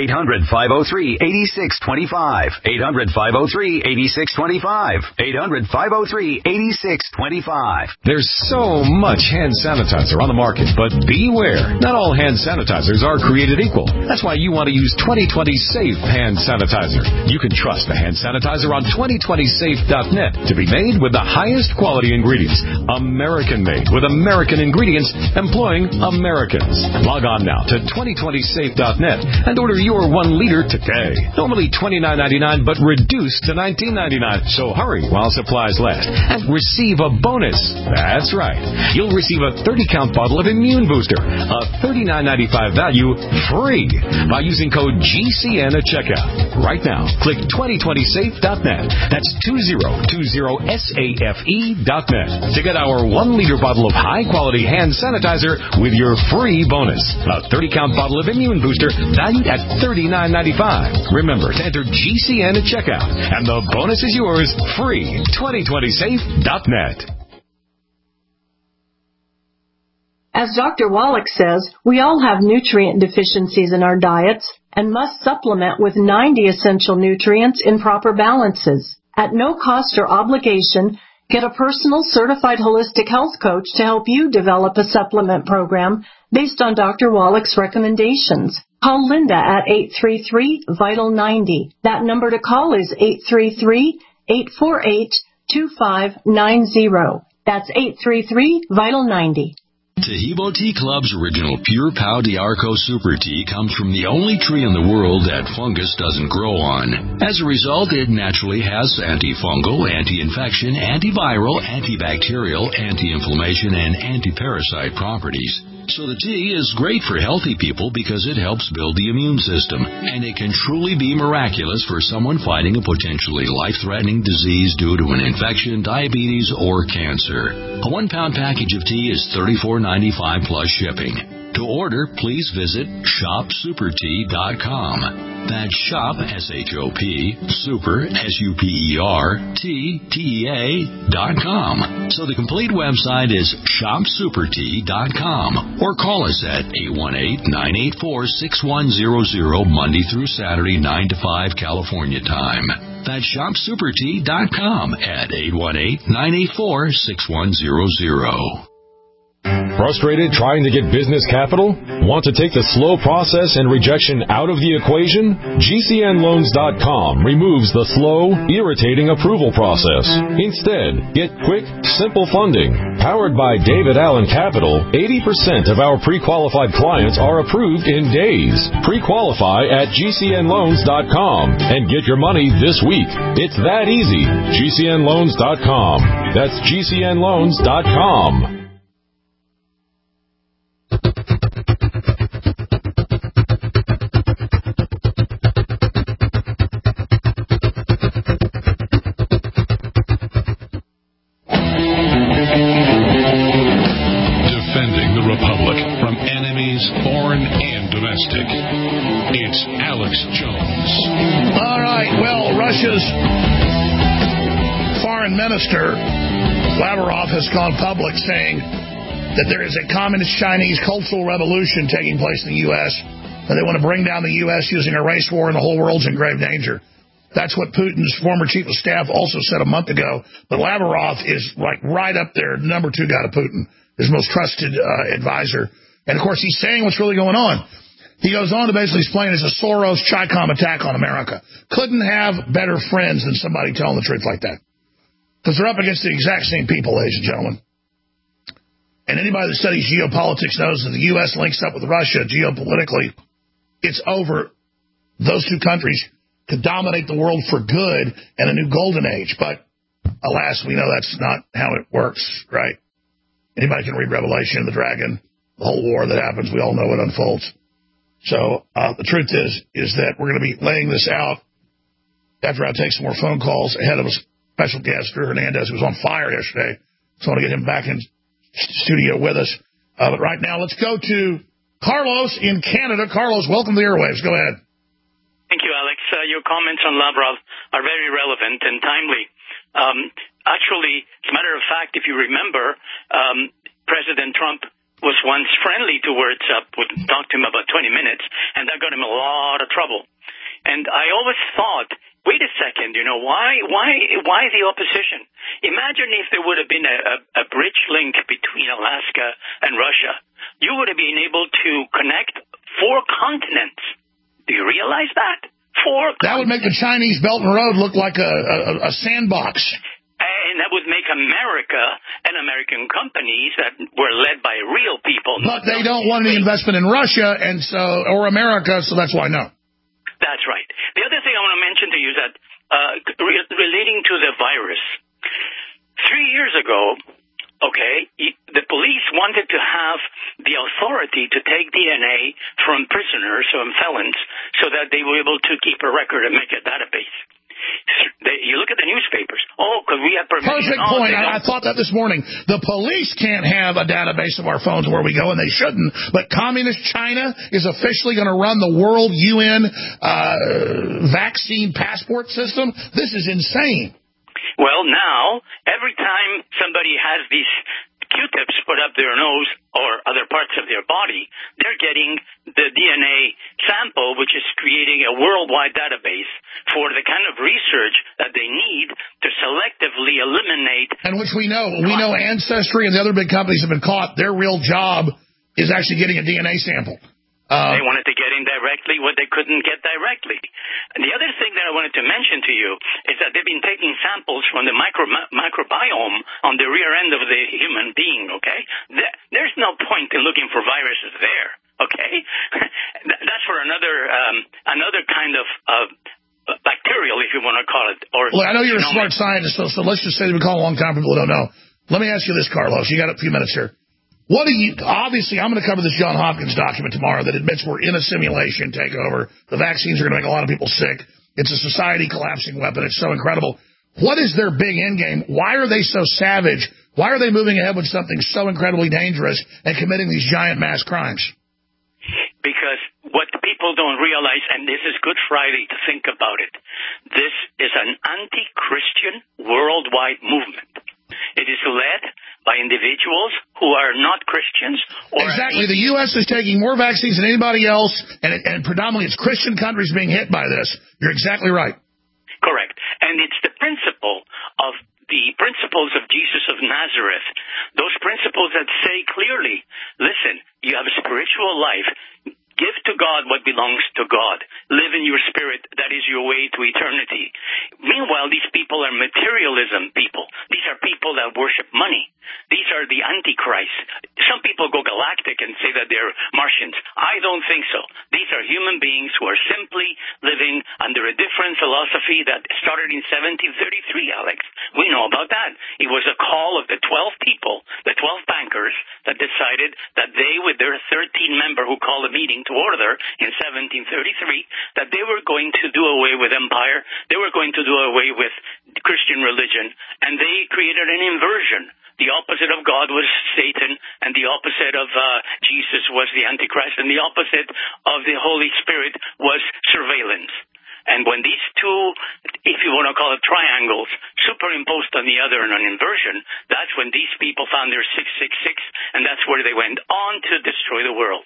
800-503-8625. 800-503-8625. 800-503-8625. There's so much hand sanitizer on the market, but beware. Not all hand sanitizers are created equal. That's why you want to use 2020 Safe Hand Sanitizer. You can trust the hand sanitizer on 2020safe.net to be made with the highest quality high-quality ingredients, American-made with American ingredients, employing Americans. Log on now to 2020safe.net and order your 1 liter today. Normally $29.99, but reduced to $19.99. So hurry while supplies last and receive a bonus. That's right. You'll receive a 30-count bottle of Immune Booster, a $39.95 value, free by using code GCN at checkout. Right now, click 2020safe.net. That's 2020safe.net to get our 1 liter bottle of high-quality hand sanitizer with your free bonus. A 30-count bottle of Immune Booster valued at $39.95. Remember to enter GCN at checkout, and the bonus is yours, free. 2020safe.net. As Dr. Wallach says, we all have nutrient deficiencies in our diets and must supplement with 90 essential nutrients in proper balances. At no cost or obligation, get a personal certified holistic health coach to help you develop a supplement program based on Dr. Wallach's recommendations. Call Linda at 833-VITAL-90. That number to call is 833-848-2590. That's 833-VITAL-90. Tahibo Tea Club's original Pure Pau d'Arco Super Tea comes from the only tree in the world that fungus doesn't grow on. As a result, it naturally has antifungal, anti-infection, antiviral, antibacterial, anti-inflammation, and anti-parasite properties. So the tea is great for healthy people because it helps build the immune system, and it can truly be miraculous for someone fighting a potentially life-threatening disease due to an infection, diabetes, or cancer. A 1-pound package of tea is $34.95 plus shipping. To order, please visit shopsupertea.com. That's shop, S-H-O-P, super, S-U-P-E-R, T-T-E-A.com. So the complete website is shopsupertea.com. Or call us at 818-984-6100, Monday through Saturday, 9 to 5 California time. That's shopsupertea.com at 818-984-6100. Frustrated trying to get business capital? Want to take the slow process and rejection out of the equation? GCNloans.com removes the slow, irritating approval process. Instead, get quick, simple funding. Powered by David Allen Capital, 80% of our pre-qualified clients are approved in days. Pre-qualify at GCNloans.com and get your money this week. It's that easy. GCNloans.com. That's GCNloans.com. It's Alex Jones. All right. Well, Russia's foreign minister, Lavrov, has gone public saying that there is a communist Chinese cultural revolution taking place in the U.S., and they want to bring down the U.S. using a race war, and the whole world's in grave danger. That's what Putin's former chief of staff also said a month ago. But Lavrov is like right up there, number 2 guy to Putin, his most trusted advisor. And, of course, he's saying what's really going on. He goes on to basically explain it's a Soros-Chi-Com attack on America. Couldn't have better friends than somebody telling the truth like that. Because they're up against the exact same people, ladies and gentlemen. And anybody that studies geopolitics knows that the U.S. links up with Russia geopolitically. It's over. Those two countries could dominate the world for good and a new golden age. But, alas, we know that's not how it works, right? Anybody can read Revelation, the dragon, the whole war that happens. We all know it unfolds. So the truth is that we're going to be laying this out after I take some more phone calls ahead of a special guest, Drew Hernandez, who was on fire yesterday. So I want to get him back in studio with us. But right now, let's go to Carlos in Canada. Carlos, welcome to the airwaves. Go ahead. Thank you, Alex. Your comments on Lavrov are very relevant and timely. Actually, as a matter of fact, if you remember, President Trump was once friendly towards would talk to him about 20 minutes, and that got him a lot of trouble. And I always thought, wait a second, why the opposition? Imagine if there would have been a bridge link between Alaska and Russia. You would have been able to connect 4 continents. Do you realize that? 4 That would make the Chinese Belt and Road look like a sandbox. And that would make America and American companies that were led by real people. But they don't want any investment in Russia or America, so that's why no. That's right. The other thing I want to mention to you is that relating to the virus, 3 years ago, the police wanted to have the authority to take DNA from prisoners, from felons, so that they were able to keep a record and make a database. You look at the newspapers. Because we have permission. Perfect point. I thought that this morning. The police can't have a database of our phones where we go, and they shouldn't. But communist China is officially going to run the world UN vaccine passport system. This is insane. Well, now, every time somebody has these Q-tips put up their nose or other parts of their body, they're getting the DNA sample, which is creating a worldwide database for the kind of research that they need to selectively eliminate. And which we know. We know Ancestry and the other big companies have been caught. Their real job is actually getting a DNA sample. They wanted to get in directly what they couldn't get directly. And the other thing that I wanted to mention to you is that they've been taking samples from the microbiome on the rear end of the human being, okay? There's no point in looking for viruses there, okay? That's for another kind of bacterial, if you want to call it. Well, I know you're a smart scientist, so let's just say you've been calling a long time, people who don't know. Let me ask you this, Carlos. You got a few minutes here. Obviously, I'm going to cover this John Hopkins document tomorrow that admits we're in a simulation takeover. The vaccines are going to make a lot of people sick. It's a society collapsing weapon. It's so incredible. What is their big end game? Why are they so savage? Why are they moving ahead with something so incredibly dangerous and committing these giant mass crimes? Because what people don't realize, and this is Good Friday to think about it, this is an anti-Christian worldwide movement. It is led by individuals who are not Christians. Exactly. The U.S. is taking more vaccines than anybody else, and predominantly it's Christian countries being hit by this. You're exactly right. Correct. And it's the principles of Jesus of Nazareth, those principles that say clearly, listen, you have a spiritual life. Give to God what belongs to God. Live in your spirit. That is your way to eternity. Meanwhile, these people are materialism people. These are people that worship money. These are the Antichrist. Some people go galactic and say that they're Martians. I don't think so. These are human beings who are simply living under a different philosophy that started in 1733, Alex. We know about that. It was a call of the 12 people, the 12 bankers, that decided that they, with their 13-member who called a meeting to order in 1733, that they were going to do away with empire, they were going to do away with Christian religion, and they created an inversion. The opposite of God was Satan, and the opposite of Jesus was the Antichrist, and the opposite of the Holy Spirit was surveillance. And when these two, if you want to call it triangles, superimposed on the other in an inversion, that's when these people found their 666, and that's where they went on to destroy the world.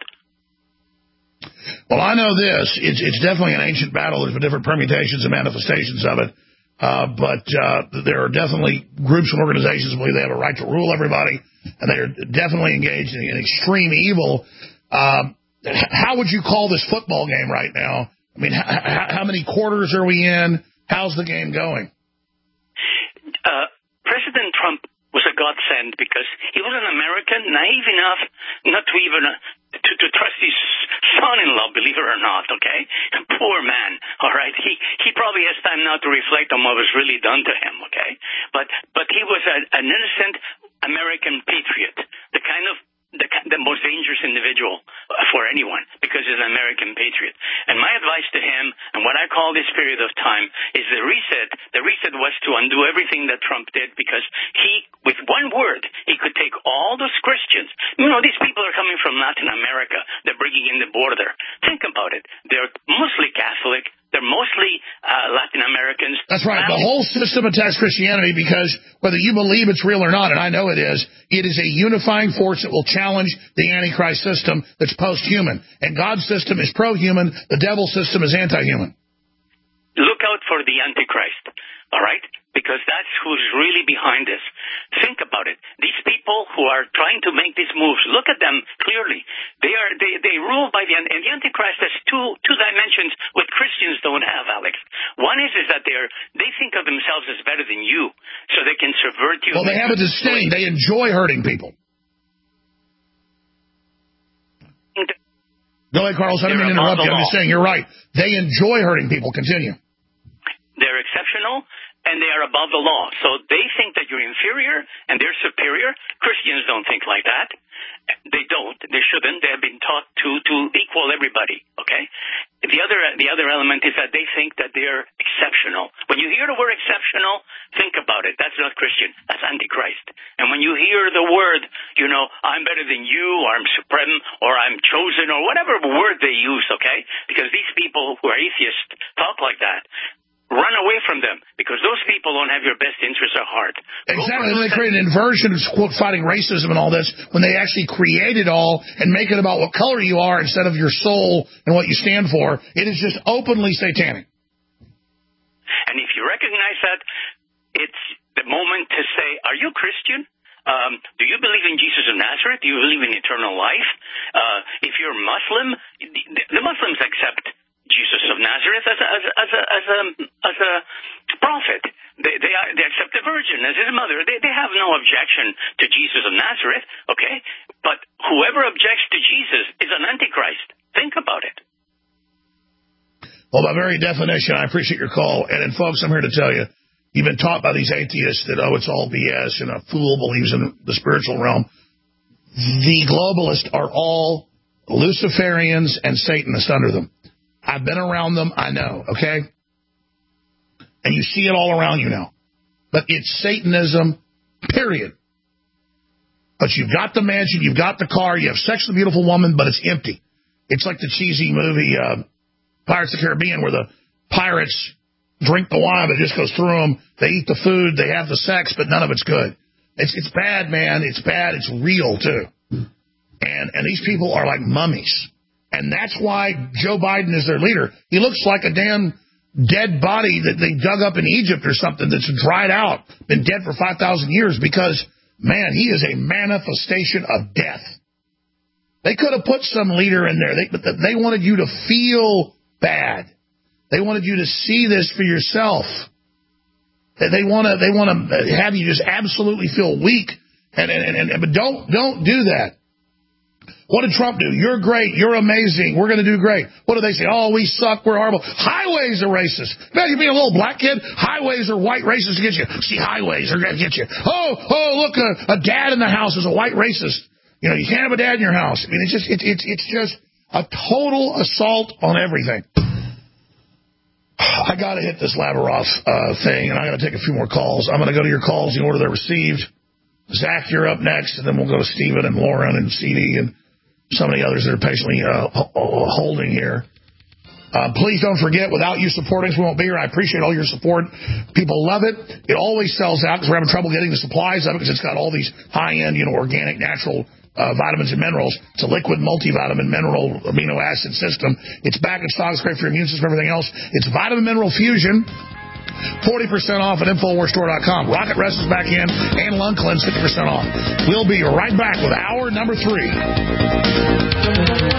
Well, I know this. It's definitely an ancient battle. There's been different permutations and manifestations of it. But there are definitely groups and organizations that believe they have a right to rule everybody, and they are definitely engaged in extreme evil. How would you call this football game right now? I mean, how many quarters are we in? How's the game going? President Trump was a godsend because he was an American, naive enough not to even to trust his son-in-law, believe it or not, okay? Poor man, all right? He probably has time now to reflect on what was really done to him, okay? But he was an innocent American patriot, the most dangerous individual for anyone because he's an American patriot. And my advice to him, and what I call this period of time, is the reset. The reset was to undo everything that Trump did because he, with one word, he could take all those Christians. You know, these people are coming from Latin America. They're bringing in the border. Think about it. They're mostly Catholic. They're mostly Latin Americans. That's right. The whole system attacks Christianity because whether you believe it's real or not, and I know it is a unifying force that will challenge the Antichrist system that's post-human. And God's system is pro-human. The devil's system is anti-human. Look out for the Antichrist, all right? Because that's who's really behind this. Think about it. These people who are trying to make these moves, look at them clearly. They rule by and the Antichrist has two dimensions what Christians don't have, Alex. One is that they think of themselves as better than you. So they it can subvert you. Well, they have a disdain. They enjoy hurting people. Go ahead, Carlos. I didn't mean to interrupt you. I'm just saying, you're right. They enjoy hurting people. Continue. They're exceptional, and they are above the law. So they think that you're inferior, and they're superior. Christians don't think like that. They don't. They shouldn't. They have been taught to equal everybody, okay? The other element is that they think that they're exceptional. When you hear the word exceptional, think about it. That's not Christian. That's Antichrist. And when you hear the word, I'm better than you, or I'm supreme, or I'm chosen, or whatever word they use, okay? Because these people who are atheists talk like that. Run away from them, because those people don't have your best interests at heart. Exactly. They create an inversion of, quote, fighting racism and all this when they actually create it all and make it about what color you are instead of your soul and what you stand for. It is just openly satanic. And if you recognize that, it's the moment to say, are you Christian? Do you believe in Jesus of Nazareth? Do you believe in eternal life? If you're Muslim, the Muslims accept Jesus of Nazareth as a prophet. They accept the Virgin as his mother. They have no objection to Jesus of Nazareth, okay? But whoever objects to Jesus is an Antichrist. Think about it. Well, by very definition, I appreciate your call. And folks, I'm here to tell you, you've been taught by these atheists that, it's all BS and a fool believes in the spiritual realm. The globalists are all Luciferians and Satanists under them. I've been around them. I know, okay? And you see it all around you now. But it's Satanism, period. But you've got the mansion, you've got the car, you have sex with a beautiful woman, but it's empty. It's like the cheesy movie Pirates of the Caribbean, where the pirates drink the wine, but it just goes through them. They eat the food, they have the sex, but none of it's good. It's bad, man. It's bad. It's real, too. And these people are like mummies. And that's why Joe Biden is their leader. He looks like a damn dead body that they dug up in Egypt or something that's dried out, been dead for 5,000 years because, man, he is a manifestation of death. They could have put some leader in there, but they wanted you to feel bad. They wanted you to see this for yourself. They want to have you just absolutely feel weak. But don't do that. What did Trump do? You're great. You're amazing. We're going to do great. What do they say? Oh, we suck. We're horrible. Highways are racist. Imagine being a little black kid. Highways are white racists against you. See, highways are going to get you. Oh, look, a dad in the house is a white racist. You can't have a dad in your house. I mean, it's just a total assault on everything. I got to hit this Lavrov thing, and I got to take a few more calls. I'm going to go to your calls in order they're received. Zach, you're up next, and then we'll go to Stephen and Lauren and CD and some of the others that are patiently holding here. Please don't forget, without you supporting us, we won't be here. I appreciate all your support. People love it. It always sells out because we're having trouble getting the supplies of it because it's got all these high-end, organic, natural vitamins and minerals. It's a liquid multivitamin mineral amino acid system. It's back in stock. It's great for your immune system, everything else. It's Vitamin Mineral Fusion. 40% off at InfoWarsStore.com. Rocket Rest is back in, and Lung Cleanse 50% off. We'll be right back with hour number 3.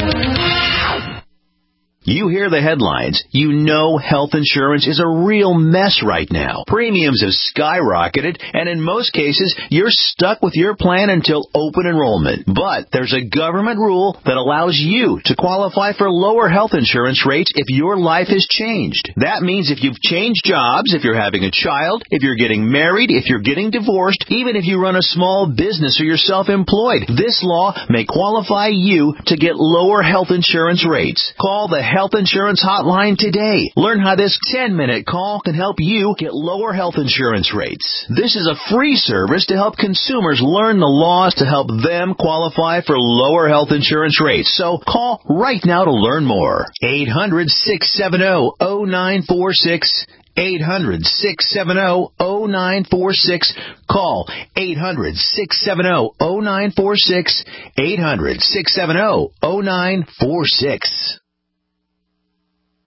You hear the headlines. You know health insurance is a real mess right now. Premiums have skyrocketed, and in most cases, you're stuck with your plan until open enrollment. But there's a government rule that allows you to qualify for lower health insurance rates if your life has changed. That means if you've changed jobs, if you're having a child, if you're getting married, if you're getting divorced, even if you run a small business or you're self-employed, this law may qualify you to get lower health insurance rates. Call the Health Insurance Hotline today. Learn how this 10-minute call can help you get lower health insurance rates. This is a free service to help consumers learn the laws to help them qualify for lower health insurance rates. So call right now to learn more. 800-670-0946. 800-670-0946. Call 800-670-0946. 800-670-0946.